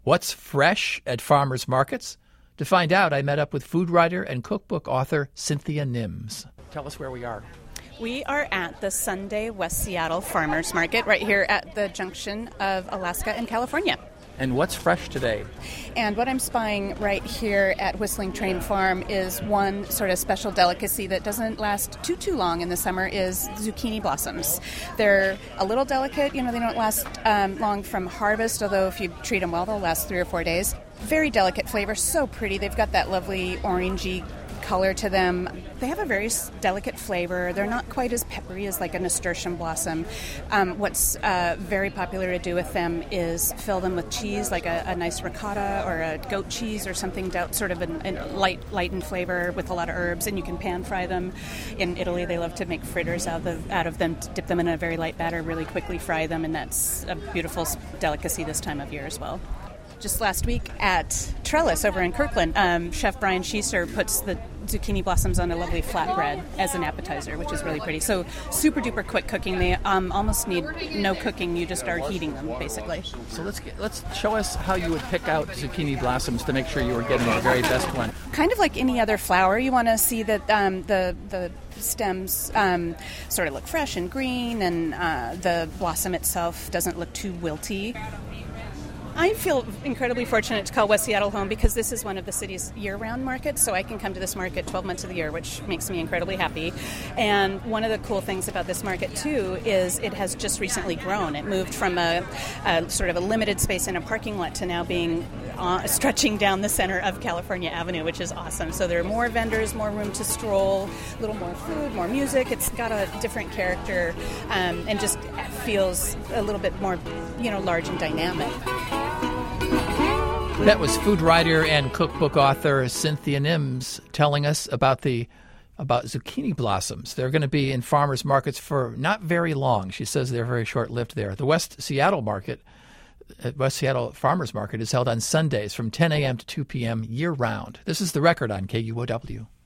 What's fresh at farmers markets? To find out, I met up with food writer and cookbook author Cynthia Nims. Tell us where we are. We are at the Sunday West Seattle Farmers Market right here at the junction of Alaska and California. And what's fresh today? And what I'm spying right here at Whistling Train Farm is one sort of special delicacy that doesn't last too long in the summer is zucchini blossoms. They're a little delicate, they don't last long from harvest, although if you treat them well, they'll last 3 or 4 days. Very delicate flavor, so pretty. They've got that lovely orangey color to them. They have a very delicate flavor. They're not quite as peppery as like a nasturtium blossom. What's very popular to do with them is fill them with cheese, like a nice ricotta or a goat cheese or something sort of a light in flavor with a lot of herbs, and you can pan fry them. In Italy, they love to make fritters out of them, to dip them in a very light batter, really quickly fry them, and that's a beautiful delicacy this time of year as well. Just last week at Trellis over in Kirkland, Chef Brian Schieser puts the zucchini blossoms on a lovely flatbread as an appetizer, which is really pretty. So super duper quick cooking. They almost need no cooking. You just start heating them, basically. So let's show us how you would pick out zucchini blossoms to make sure you were getting the very best one. Kind of like any other flower, you want to see that the stems sort of look fresh and green, and the blossom itself doesn't look too wilty. I feel incredibly fortunate to call West Seattle home because this is one of the city's year-round markets, so I can come to this market 12 months of the year, which makes me incredibly happy. And one of the cool things about this market, too, is it has just recently grown. It moved from a sort of a limited space in a parking lot to now being stretching down the center of California Avenue, which is awesome. So there are more vendors, more room to stroll, a little more food, more music. It's got a different character and just feels a little bit more, large and dynamic. That was food writer and cookbook author Cynthia Nims telling us about zucchini blossoms. They're going to be in farmers markets for not very long. She says they're very short-lived there. The West Seattle Farmers Market is held on Sundays from 10 a.m. to 2 p.m. year-round. This is The Record on KUOW.